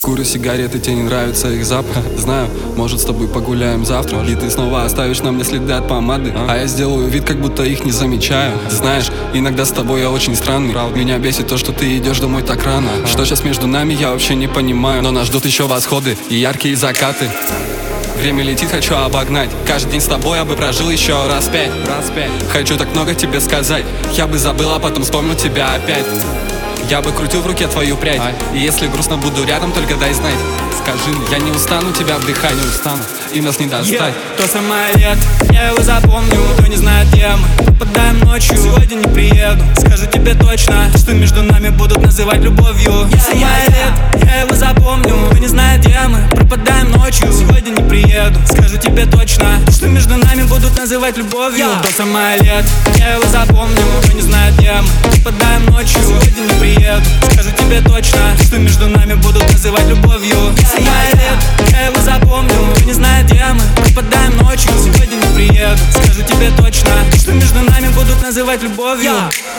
Курю сигареты, тебе не нравится их запах. Знаю, может с тобой погуляем завтра. И ты снова оставишь на мне следы от помады. А я сделаю вид, как будто их не замечаю. Знаешь, иногда с тобой я очень странный. Меня бесит то, что ты идешь домой так рано. Что сейчас между нами, я вообще не понимаю. Но нас ждут еще восходы и яркие закаты. Время летит, хочу обогнать. Каждый день с тобой я бы прожил еще раз пять. Хочу так много тебе сказать. Я бы забыл, а потом вспомнил тебя опять. Я бы крутил в руке твою прядь. И если грустно буду рядом, только дай знать. Скажи мне, я не устану тебя вдыхать, не устану, и нас не достать. То самолет, я его запомню. Кто не знает, где мы, попадаем ночью. Сегодня не приеду, скажу тебе точно, что между нами будут называть любовью. Самолет, я его запомню. Кто не знает, где мы, пропадаем ночью. Сегодня не приеду, скажу тебе точно, что между нами будут называть любовью. То самолет, я его запомню. Кто не знает, где мы, пропадаем ночью. Сегодня не приеду, скажу тебе точно, что между нами будут называть любовью. Самолет, я его запомню. Кто не знает, где мы, пропадаем ночью. Сегодня не приеду, скажу тебе точно, что между нами будут называть любовью.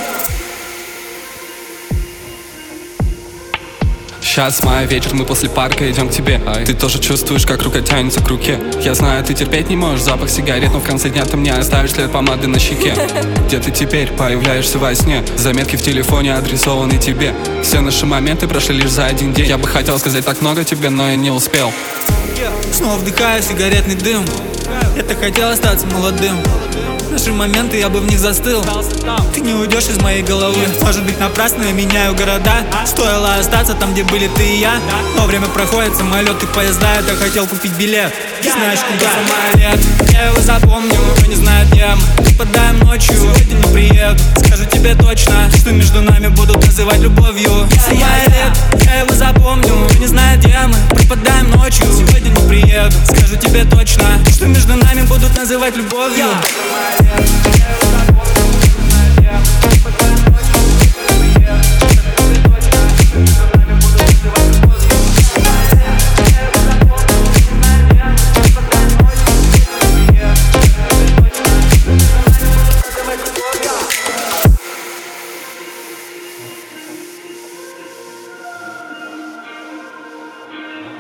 Сейчас май вечер, мы после парка идем к тебе. Ты тоже чувствуешь, как рука тянется к руке. Я знаю, ты терпеть не можешь запах сигарет, но в конце дня ты мне оставишь след помады на щеке. Где ты теперь? Появляешься во сне. Заметки в телефоне адресованы тебе. Все наши моменты прошли лишь за один день. Я бы хотел сказать так много тебе, но я не успел. Снова вдыхаю сигаретный дым. Я так хотел остаться молодым. Наши моменты, я бы в них застыл. Ты не уйдешь из моей головы. Может быть, напрасно я меняю города. Стоило остаться там, где были ты и я. Но время проходит, самолеты, поезда. Я так хотел купить билет. Знаешь, куда самолет? Я его запомню. Кто не знает, где мы, попадаем ночью. Сегодня не приеду, скажу тебе точно, что между нами будут называть любовью. Самолет, я его запомню. Кто не знает, где мы, пропадаем ночью. Сегодня не приеду, скажу тебе точно, что между нами будут называть любовью.